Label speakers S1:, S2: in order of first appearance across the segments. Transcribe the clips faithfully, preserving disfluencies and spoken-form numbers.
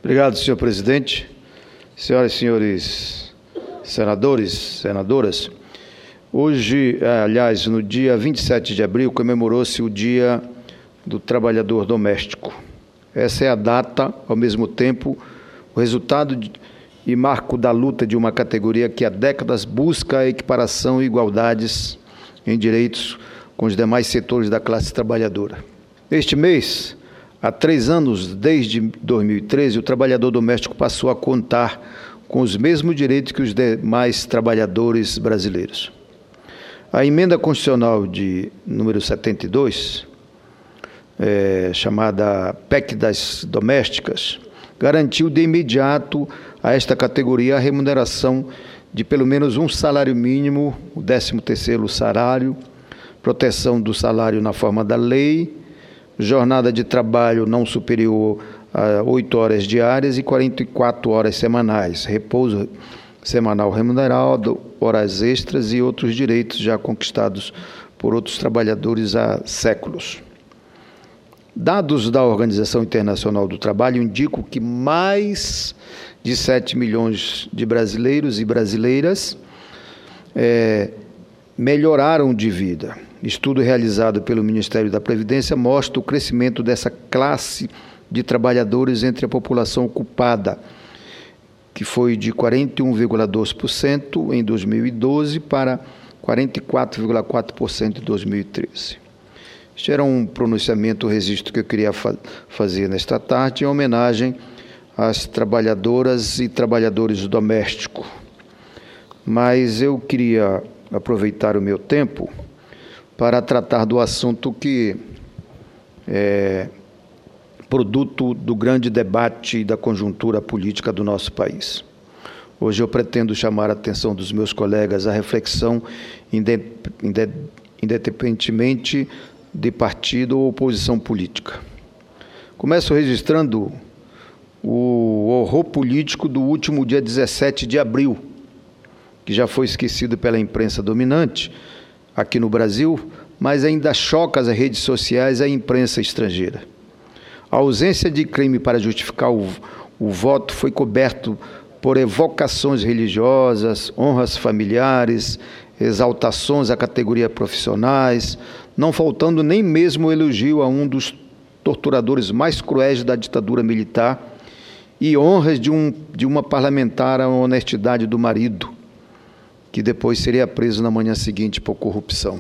S1: Obrigado, senhor presidente. Senhoras e senhores senadores, senadoras, hoje, aliás, no dia vinte e sete de abril, comemorou-se o Dia do Trabalhador Doméstico. Essa é a data, ao mesmo tempo, o resultado de, e marco da luta de uma categoria que há décadas busca a equiparação e igualdades em direitos com os demais setores da classe trabalhadora. Este mês, há três anos, desde dois mil e treze, o trabalhador doméstico passou a contar com os mesmos direitos que os demais trabalhadores brasileiros. A emenda constitucional de número setenta e dois, é, chamada P E C das Domésticas, garantiu de imediato a esta categoria a remuneração de pelo menos um salário mínimo, o décimo terceiro salário, proteção do salário na forma da lei, jornada de trabalho não superior a oito horas diárias e quarenta e quatro horas semanais, repouso semanal remunerado, horas extras e outros direitos já conquistados por outros trabalhadores há séculos. Dados da Organização Internacional do Trabalho indicam que mais de sete milhões de brasileiros e brasileiras é, melhoraram de vida. Estudo realizado pelo Ministério da Previdência mostra o crescimento dessa classe de trabalhadores entre a população ocupada, que foi de quarenta e um vírgula dois por cento em dois mil e doze para quarenta e quatro vírgula quatro por cento em dois mil e treze. Este era um pronunciamento, um registro que eu queria fa- fazer nesta tarde, em homenagem às trabalhadoras e trabalhadores domésticos. Mas eu queria aproveitar o meu tempo para tratar do assunto que é produto do grande debate e da conjuntura política do nosso país. Hoje eu pretendo chamar a atenção dos meus colegas à reflexão, independentemente de partido ou oposição política. Começo registrando o horror político do último dia dezessete de abril, que já foi esquecido pela imprensa dominante aqui no Brasil, mas ainda choca as redes sociais e a imprensa estrangeira. A ausência de crime para justificar o, o voto foi coberto por evocações religiosas, honras familiares, exaltações a categorias profissionais, não faltando nem mesmo o elogio a um dos torturadores mais cruéis da ditadura militar e honras de, um, de uma parlamentar à honestidade do marido, que depois seria preso na manhã seguinte por corrupção.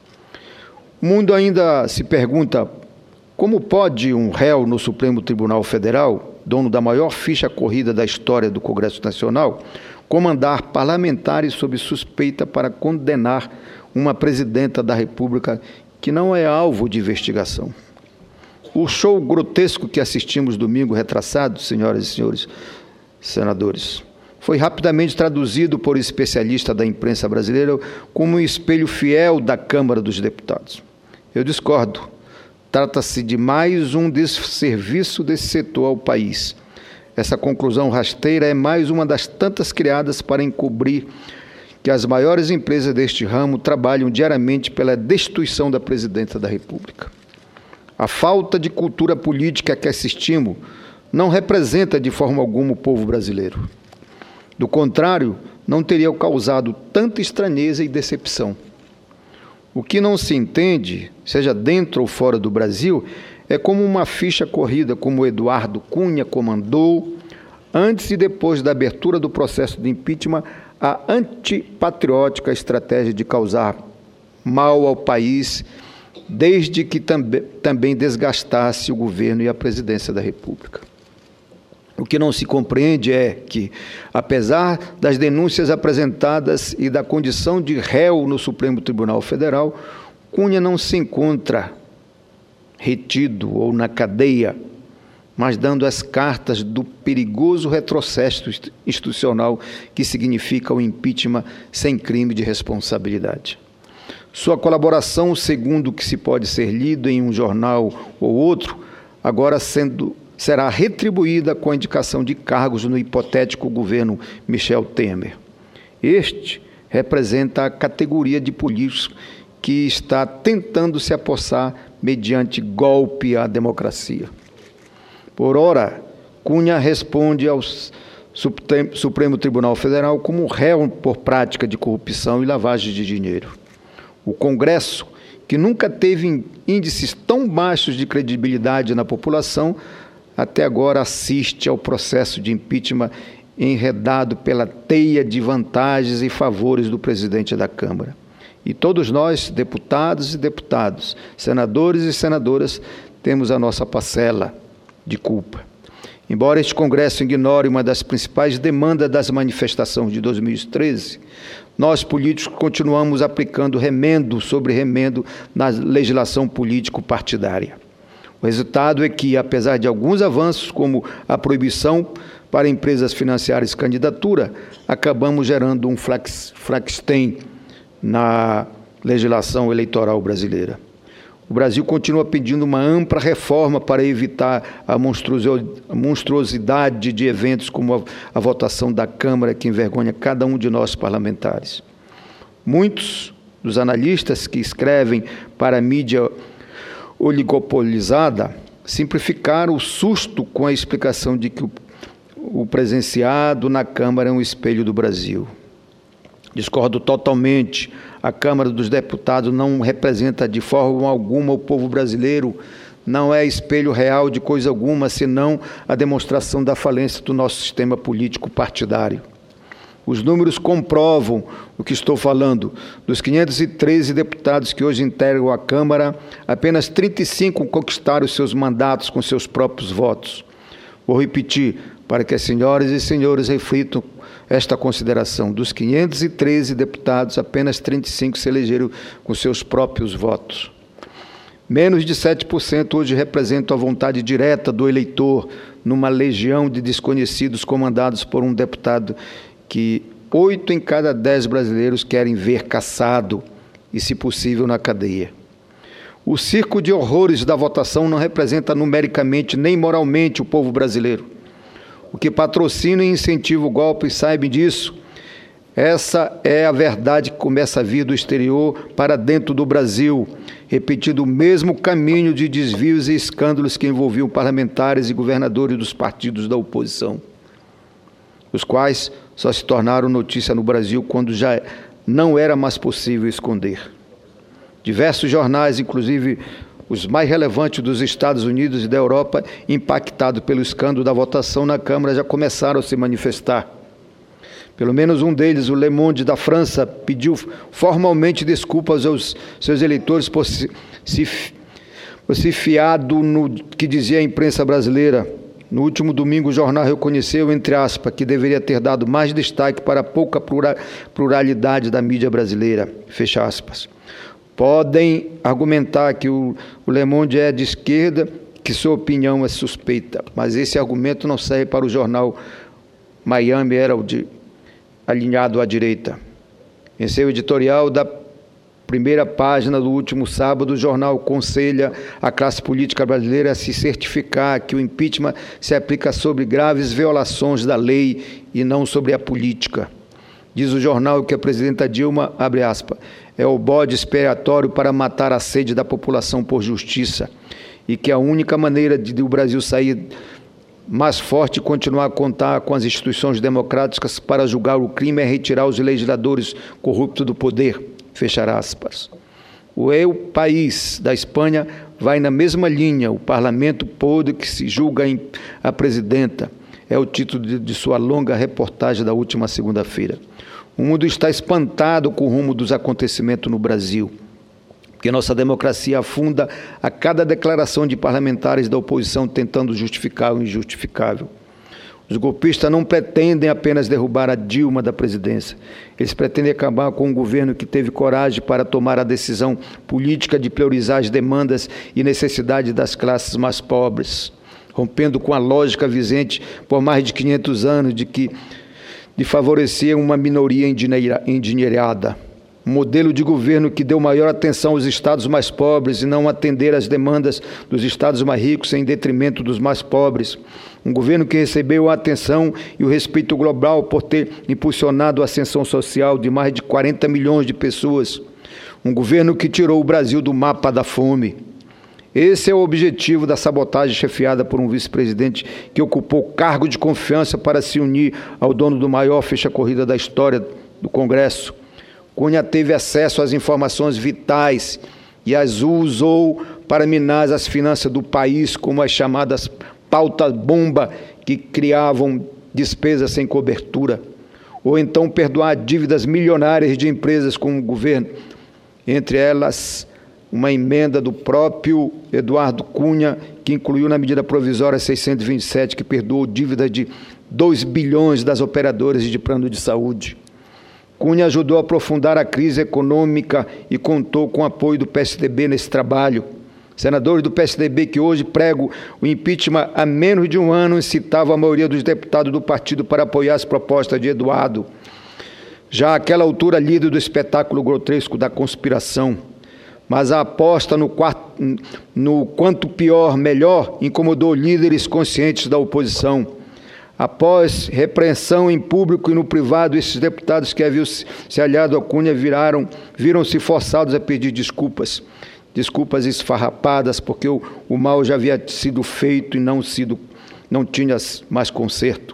S1: O mundo ainda se pergunta como pode um réu no Supremo Tribunal Federal, dono da maior ficha corrida da história do Congresso Nacional, comandar parlamentares sob suspeita para condenar uma presidenta da República que não é alvo de investigação. O show grotesco que assistimos domingo retrasado, senhoras e senhores senadores, foi rapidamente traduzido por especialistas da imprensa brasileira como um espelho fiel da Câmara dos Deputados. Eu discordo. Trata-se de mais um desserviço desse setor ao país. Essa conclusão rasteira é mais uma das tantas criadas para encobrir que as maiores empresas deste ramo trabalham diariamente pela destituição da presidenta da República. A falta de cultura política que assistimos não representa de forma alguma o povo brasileiro. Do contrário, não teria causado tanta estranheza e decepção. O que não se entende, seja dentro ou fora do Brasil, é como uma ficha corrida, como Eduardo Cunha comandou, antes e depois da abertura do processo de impeachment, a antipatriótica estratégia de causar mal ao país, desde que tamb- também desgastasse o governo e a presidência da República. O que não se compreende é que, apesar das denúncias apresentadas e da condição de réu no Supremo Tribunal Federal, Cunha não se encontra retido ou na cadeia, mas dando as cartas do perigoso retrocesso institucional que significa o impeachment sem crime de responsabilidade. Sua colaboração, segundo o que se pode ser lido em um jornal ou outro, agora sendo será retribuída com a indicação de cargos no hipotético governo Michel Temer. Este representa a categoria de políticos que está tentando se apossar mediante golpe à democracia. Por ora, Cunha responde ao Supremo Tribunal Federal como réu por prática de corrupção e lavagem de dinheiro. O Congresso, que nunca teve índices tão baixos de credibilidade na população, até agora assiste ao processo de impeachment enredado pela teia de vantagens e favores do presidente da Câmara. E todos nós, deputados e deputados, senadores e senadoras, temos a nossa parcela de culpa. Embora este Congresso ignore uma das principais demandas das manifestações de dois mil e treze, nós, políticos, continuamos aplicando remendo sobre remendo na legislação político-partidária. O resultado é que, apesar de alguns avanços, como a proibição para empresas financiarem candidatura, acabamos gerando um Frankenstein na legislação eleitoral brasileira. O Brasil continua pedindo uma ampla reforma para evitar a monstruosidade de eventos como a, a votação da Câmara, que envergonha cada um de nós parlamentares. Muitos dos analistas que escrevem para a mídia oligopolizada simplificaram o susto com a explicação de que o, o presenciado na Câmara é um espelho do Brasil. Discordo totalmente. A Câmara dos Deputados não representa de forma alguma o povo brasileiro, não é espelho real de coisa alguma, senão a demonstração da falência do nosso sistema político partidário. Os números comprovam o que estou falando. Dos quinhentos e treze deputados que hoje integram a Câmara, apenas trinta e cinco conquistaram seus mandatos com seus próprios votos. Vou repetir, para que as senhoras e senhores reflitam esta consideração. Dos quinhentos e treze deputados, apenas trinta e cinco se elegeram com seus próprios votos. Menos de sete por cento hoje representam a vontade direta do eleitor numa legião de desconhecidos comandados por um deputado que oito em cada dez brasileiros querem ver caçado e, se possível, na cadeia. O circo de horrores da votação não representa numericamente nem moralmente o povo brasileiro. O que patrocina e incentiva o golpe, sabe disso. Essa é a verdade que começa a vir do exterior para dentro do Brasil, repetindo o mesmo caminho de desvios e escândalos que envolviam parlamentares e governadores dos partidos da oposição, os quais só se tornaram notícia no Brasil quando já não era mais possível esconder. Diversos jornais, inclusive os mais relevantes dos Estados Unidos e da Europa, impactados pelo escândalo da votação na Câmara, já começaram a se manifestar. Pelo menos um deles, o Le Monde da França, pediu formalmente desculpas aos seus eleitores por se, se, por se fiado no que dizia a imprensa brasileira. No último domingo, o jornal reconheceu, entre aspas, que deveria ter dado mais destaque para a pouca pluralidade da mídia brasileira, fecha aspas. Podem argumentar que o Le Monde é de esquerda, que sua opinião é suspeita, mas esse argumento não serve para o jornal Miami Herald, alinhado à direita. Em seu editorial da primeira página do último sábado, o jornal aconselha a classe política brasileira a se certificar que o impeachment se aplica sobre graves violações da lei e não sobre a política. Diz o jornal que a presidenta Dilma, abre aspas, é o bode expiatório para matar a sede da população por justiça e que a única maneira de o Brasil sair mais forte e continuar a contar com as instituições democráticas para julgar o crime é retirar os legisladores corruptos do poder, fechar aspas. O Eu País da Espanha vai na mesma linha, o parlamento podre que se julga a presidenta, é o título de, de sua longa reportagem da última segunda-feira. O mundo está espantado com o rumo dos acontecimentos no Brasil, porque nossa democracia afunda a cada declaração de parlamentares da oposição tentando justificar o injustificável. Os golpistas não pretendem apenas derrubar a Dilma da presidência, eles pretendem acabar com um governo que teve coragem para tomar a decisão política de priorizar as demandas e necessidades das classes mais pobres, rompendo com a lógica vigente por mais de quinhentos anos de que de favorecer uma minoria endinheirada. Um modelo de governo que deu maior atenção aos estados mais pobres e não atender às demandas dos estados mais ricos em detrimento dos mais pobres. Um governo que recebeu a atenção e o respeito global por ter impulsionado a ascensão social de mais de quarenta milhões de pessoas. Um governo que tirou o Brasil do mapa da fome. Esse é o objetivo da sabotagem chefiada por um vice-presidente que ocupou cargo de confiança para se unir ao dono do maior fecha-corrida da história do Congresso. Cunha teve acesso às informações vitais e as usou para minar as finanças do país, como as chamadas pautas-bomba, que criavam despesas sem cobertura, ou então perdoar dívidas milionárias de empresas com o governo, entre elas uma emenda do próprio Eduardo Cunha, que incluiu na medida provisória seiscentos e vinte e sete, que perdoou dívidas de dois bilhões das operadoras de plano de saúde. Cunha ajudou a aprofundar a crise econômica e contou com o apoio do P S D B nesse trabalho. Senadores do P S D B que hoje pregam o impeachment há menos de um ano incitavam a maioria dos deputados do partido para apoiar as propostas de Eduardo, já àquela altura líder do espetáculo grotesco da conspiração. Mas a aposta no, quarto, no quanto pior, melhor, incomodou líderes conscientes da oposição. Após repreensão em público e no privado, esses deputados que haviam se aliado a Cunha viraram, viram-se forçados a pedir desculpas. Desculpas esfarrapadas, porque o, o mal já havia sido feito e não, sido, não tinha mais conserto.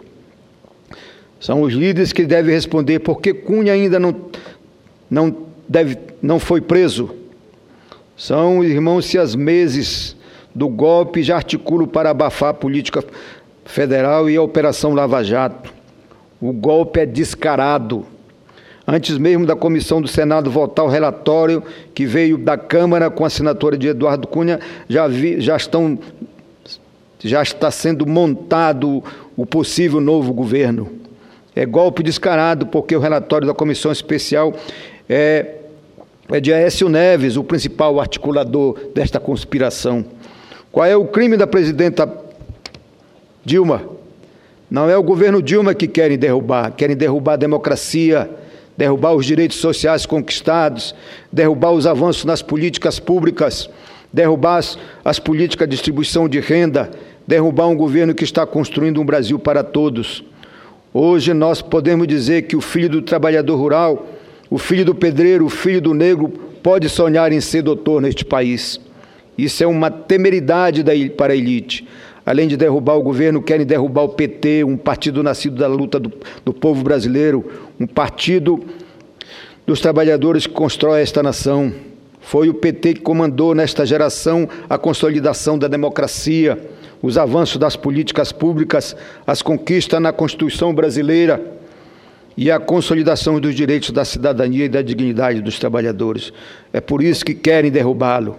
S1: São os líderes que devem responder por que Cunha ainda não, não, deve, não foi preso. São os irmãos siameses do golpe já articulam para abafar a política federal e a Operação Lava Jato. O golpe é descarado. Antes mesmo da comissão do Senado votar o relatório que veio da Câmara com a assinatura de Eduardo Cunha, já, vi, já, estão, já está sendo montado o possível novo governo. É golpe descarado porque o relatório da comissão especial é... é de Aécio Neves, o principal articulador desta conspiração. Qual é o crime da presidenta Dilma? Não é o governo Dilma que querem derrubar, querem derrubar a democracia, derrubar os direitos sociais conquistados, derrubar os avanços nas políticas públicas, derrubar as, as políticas de distribuição de renda, derrubar um governo que está construindo um Brasil para todos. Hoje nós podemos dizer que o filho do trabalhador rural, o filho do pedreiro, o filho do negro pode sonhar em ser doutor neste país. Isso é uma temeridade para a elite. Além de derrubar o governo, querem derrubar o P T, um partido nascido da luta do, do povo brasileiro, um partido dos trabalhadores que constrói esta nação. Foi o P T que comandou nesta geração a consolidação da democracia, os avanços das políticas públicas, as conquistas na Constituição brasileira e a consolidação dos direitos da cidadania e da dignidade dos trabalhadores. É por isso que querem derrubá-lo.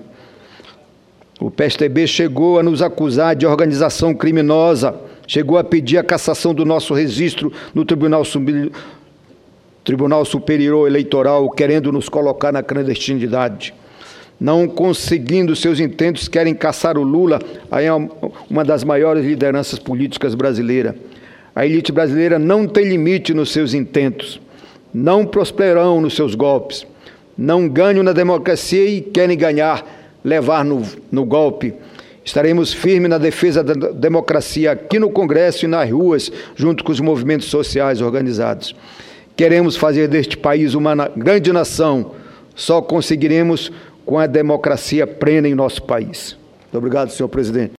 S1: O P S D B chegou a nos acusar de organização criminosa, chegou a pedir a cassação do nosso registro no Tribunal, Sub... Tribunal Superior Eleitoral, querendo nos colocar na clandestinidade. Não conseguindo seus intentos, querem caçar o Lula, aí é uma das maiores lideranças políticas brasileiras. A elite brasileira não tem limite nos seus intentos, não prosperarão nos seus golpes, não ganham na democracia e querem ganhar, levar no, no golpe. Estaremos firmes na defesa da democracia aqui no Congresso e nas ruas, junto com os movimentos sociais organizados. Queremos fazer deste país uma grande nação, só conseguiremos com a democracia plena em nosso país. Muito obrigado, senhor presidente.